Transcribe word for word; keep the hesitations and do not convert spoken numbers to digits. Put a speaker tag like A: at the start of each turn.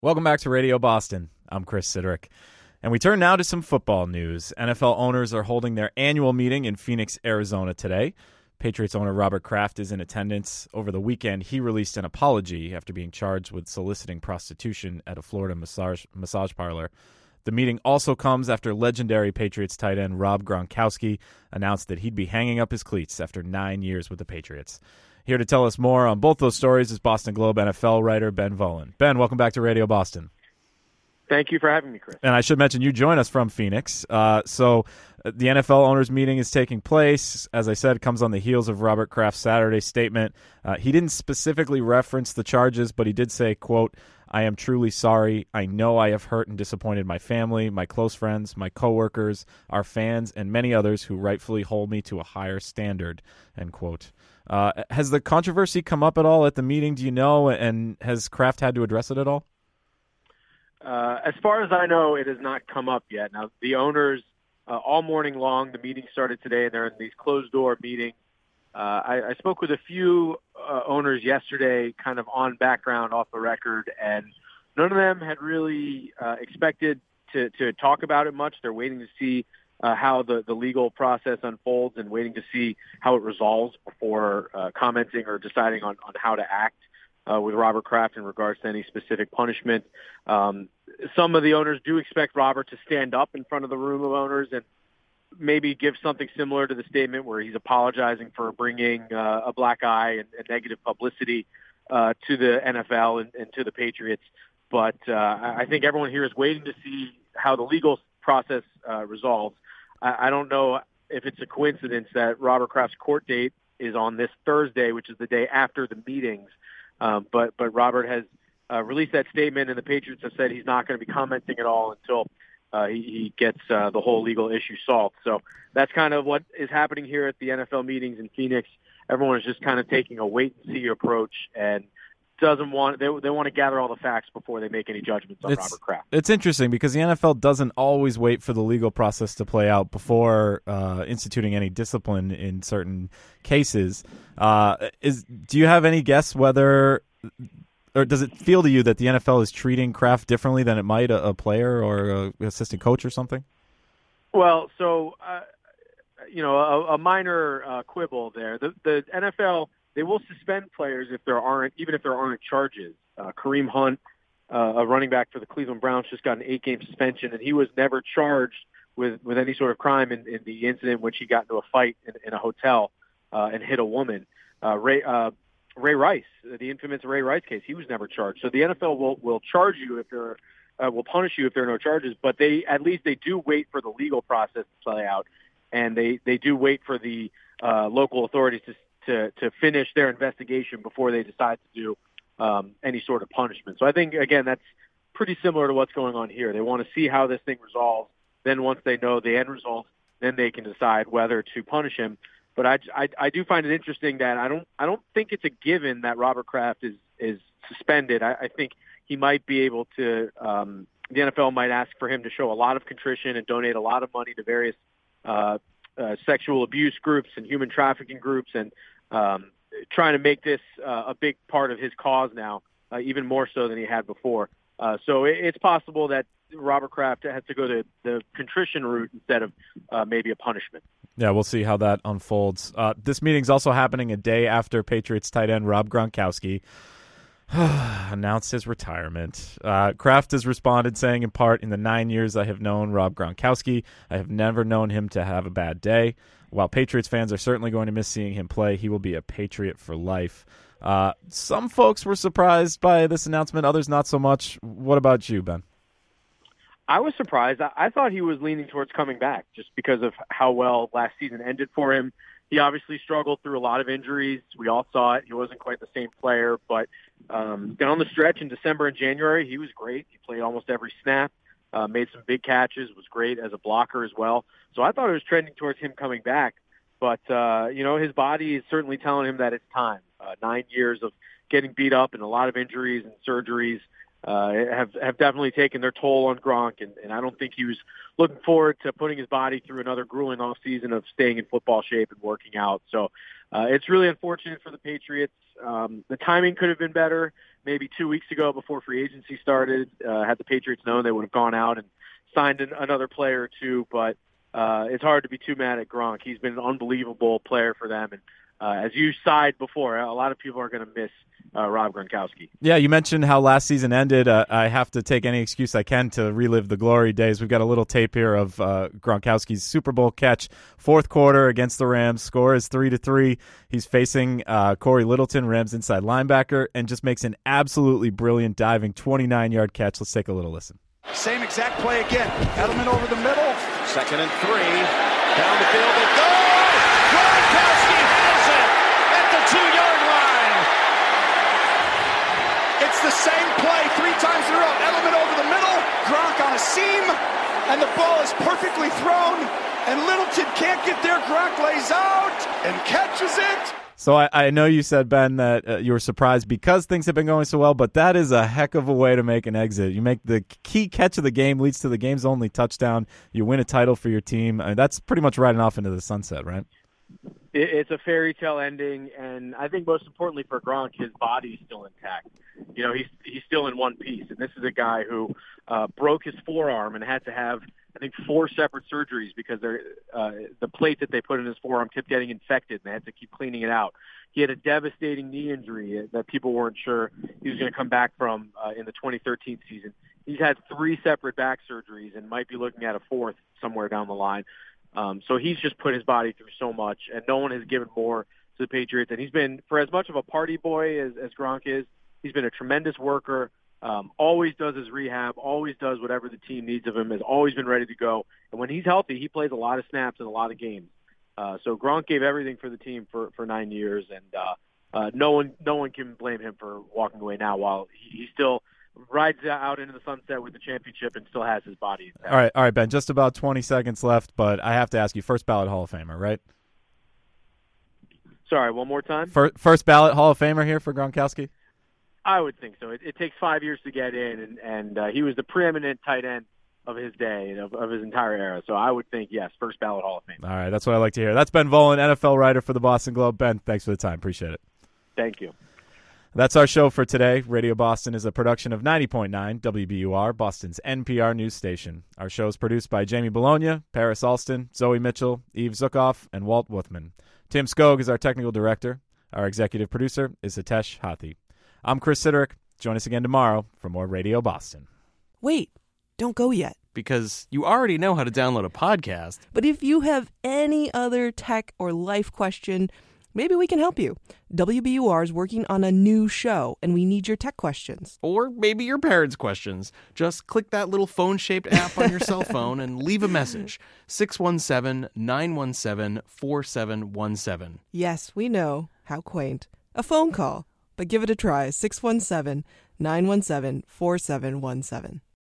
A: Welcome back to Radio Boston. I'm Chris Siderick. And we turn now to some football news. N F L owners are holding their annual meeting in Phoenix, Arizona today. Patriots owner Robert Kraft is in attendance. Over the weekend, he released an apology after being charged with soliciting prostitution at a Florida massage, massage parlor. The meeting also comes after legendary Patriots tight end Rob Gronkowski announced that he'd be hanging up his cleats after nine years with the Patriots. Here to tell us more on both those stories is Boston Globe N F L writer Ben Volin. Ben, welcome back to Radio Boston.
B: Thank you for having me, Chris.
A: And I should mention you join us from Phoenix. Uh, so uh, the N F L owners meeting is taking place. As I said, it comes on the heels of Robert Kraft's Saturday statement. Uh, he didn't specifically reference the charges, but he did say, quote, "I am truly sorry. I know I have hurt and disappointed my family, my close friends, my coworkers, our fans, and many others who rightfully hold me to a higher standard," end quote. Uh, has the controversy come up at all at the meeting, do you know, and has Kraft had to address it at all?
B: Uh, as far as I know, it has not come up yet. Now, the owners, uh, all morning long, the meeting started today, and they're in these closed-door meetings. Uh, I, I spoke with a few uh, owners yesterday, kind of on background, off the record, and none of them had really uh, expected to, to talk about it much. They're waiting to see uh, how the, the legal process unfolds and waiting to see how it resolves before uh, commenting or deciding on, on how to act uh, with Robert Kraft in regards to any specific punishment. Um, some of the owners do expect Robert to stand up in front of the room of owners and maybe give something similar to the statement where he's apologizing for bringing uh, a black eye and, and negative publicity uh, to the N F L and, and to the Patriots. But uh, I think everyone here is waiting to see how the legal process uh, resolves. I, I don't know if it's a coincidence that Robert Kraft's court date is on this Thursday, which is the day after the meetings. Um, but, but Robert has uh, released that statement, and the Patriots have said he's not going to be commenting at all until Uh, he, he gets uh, the whole legal issue solved. So that's kind of what is happening here at the N F L meetings in Phoenix. Everyone is just kind of taking a wait-and-see approach and doesn't want they they want to gather all the facts before they make any judgments on
A: it's,
B: Robert Kraft.
A: It's interesting because the N F L doesn't always wait for the legal process to play out before uh, instituting any discipline in certain cases. Uh, is do you have any guess whether or does it feel to you that the N F L is treating Kraft differently than it might a, a player or an assistant coach or something?
B: Well, so, uh, you know, a, a minor uh, quibble there. The, the N F L, they will suspend players if there aren't, even if there aren't charges. Uh, Kareem Hunt, uh, a running back for the Cleveland Browns, just got an eight-game suspension, and he was never charged with, with any sort of crime in, in the incident in which he got into a fight in, in a hotel uh, and hit a woman. Uh, Ray, uh, Ray Rice, the infamous Ray Rice case, he was never charged. So the N F L will, will charge you if there uh, will punish you if there are no charges, but they at least they do wait for the legal process to play out, and they, they do wait for the uh, local authorities to, to to finish their investigation before they decide to do um, any sort of punishment. So I think, again, that's pretty similar to what's going on here. They want to see how this thing resolves. Then once they know the end result, then they can decide whether to punish him. But I, I, I do find it interesting that I don't I don't think it's a given that Robert Kraft is is suspended. I, I think he might be able to. Um, the N F L might ask for him to show a lot of contrition and donate a lot of money to various uh, uh, sexual abuse groups and human trafficking groups, and um, trying to make this uh, a big part of his cause now, uh, even more so than he had before. Uh, so it, it's possible that Robert Kraft has to go to the contrition route instead of uh, maybe a punishment.
A: Yeah, we'll see how that unfolds. Uh, this meeting's also happening a day after Patriots tight end Rob Gronkowski announced his retirement. Uh, Kraft has responded saying, in part, "In the nine years I have known Rob Gronkowski, I have never known him to have a bad day. While Patriots fans are certainly going to miss seeing him play, he will be a Patriot for life." Uh, some folks were surprised by this announcement, others not so much. What about you, Ben?
B: I was surprised. I thought he was leaning towards coming back just because of how well last season ended for him. He obviously struggled through a lot of injuries. We all saw it. He wasn't quite the same player, but um, down the stretch in December and January, he was great. He played almost every snap, uh, made some big catches, was great as a blocker as well. So I thought it was trending towards him coming back. But, uh, you know, his body is certainly telling him that it's time. Uh, nine years of getting beat up and a lot of injuries and surgeries uh, have have definitely taken their toll on Gronk, and, and I don't think he was looking forward to putting his body through another grueling offseason of staying in football shape and working out. So uh, it's really unfortunate for the Patriots. um, the timing could have been better. Maybe two weeks ago before free agency started, uh, had the Patriots known, they would have gone out and signed an, another player or two. But uh, it's hard to be too mad at Gronk. He's been an unbelievable player for them. And uh, as you sighed before, a lot of people are going to miss uh, Rob Gronkowski.
A: Yeah, you mentioned how last season ended. Uh, I have to take any excuse I can to relive the glory days. We've got a little tape here of uh, Gronkowski's Super Bowl catch, fourth quarter against the Rams. Score is three to three. He's facing uh, Corey Littleton, Rams inside linebacker, and just makes an absolutely brilliant diving twenty-nine yard catch. Let's take a little listen.
C: Same exact play again. Edelman over the middle. Second and three. Down the field they go. Gronkowski has it at the two-yard line. It's the same play three times in a row. Edelman over the middle. Gronk on a seam. And the ball is perfectly thrown. And Littleton can't get there. Gronk lays out and catches it.
A: So I, I know you said, Ben, that uh, you were surprised because things have been going so well, but that is a heck of a way to make an exit. You make the key catch of the game, leads to the game's only touchdown. You win a title for your team. I mean, that's pretty much riding off into the sunset, right?
B: It, it's a fairy tale ending, and I think most importantly for Gronk, his body's still intact. You know, he's he's still in one piece, and this is a guy who uh, broke his forearm and had to have, I think, four separate surgeries because they're, uh, the plate that they put in his forearm kept getting infected, and they had to keep cleaning it out. He had a devastating knee injury that people weren't sure he was going to come back from uh, in the twenty thirteen season. He's had three separate back surgeries and might be looking at a fourth somewhere down the line. Um, so he's just put his body through so much, and no one has given more to the Patriots. And he's been, for as much of a party boy as, as Gronk is, he's been a tremendous worker. Um, always does his rehab, always does whatever the team needs of him, has always been ready to go. And when he's healthy, he plays a lot of snaps in a lot of games. Uh, so Gronk gave everything for the team for, for nine years, and uh, uh, no one no one can blame him for walking away now while he, he still rides out into the sunset with the championship and still has his body intact.
A: All right, all right, Ben, just about twenty seconds left, but I have to ask you, first ballot Hall of Famer, right?
B: Sorry, one more time?
A: First, first ballot Hall of Famer here for Gronkowski?
B: I would think so. It, it takes five years to get in, and, and uh, he was the preeminent tight end of his day and of, of his entire era. So I would think, yes, first ballot Hall of Fame.
A: All right, that's what I like to hear. That's Ben Volin, N F L writer for the Boston Globe. Ben, thanks for the time. Appreciate it.
B: Thank you.
A: That's our show for today. Radio Boston is a production of ninety point nine W B U R, Boston's N P R news station. Our show is produced by Jamie Bologna, Paris Alston, Zoe Mitchell, Eve Zukoff, and Walt Wuthman. Tim Skog is our technical director. Our executive producer is Hitesh Hathi. I'm Chris Siderick. Join us again tomorrow for more Radio Boston.
D: Wait, don't go yet.
E: Because you already know how to download a podcast.
D: But if you have any other tech or life question, maybe we can help you. W B U R is working on a new show, and we need your tech questions.
E: Or maybe your parents' questions. Just click that little phone-shaped app on your cell phone and leave a message. six one seven, nine one seven, four seven one seven.
D: Yes, we know. How quaint. A phone call. But give it a try. six one seven, nine one seven, four seven one seven.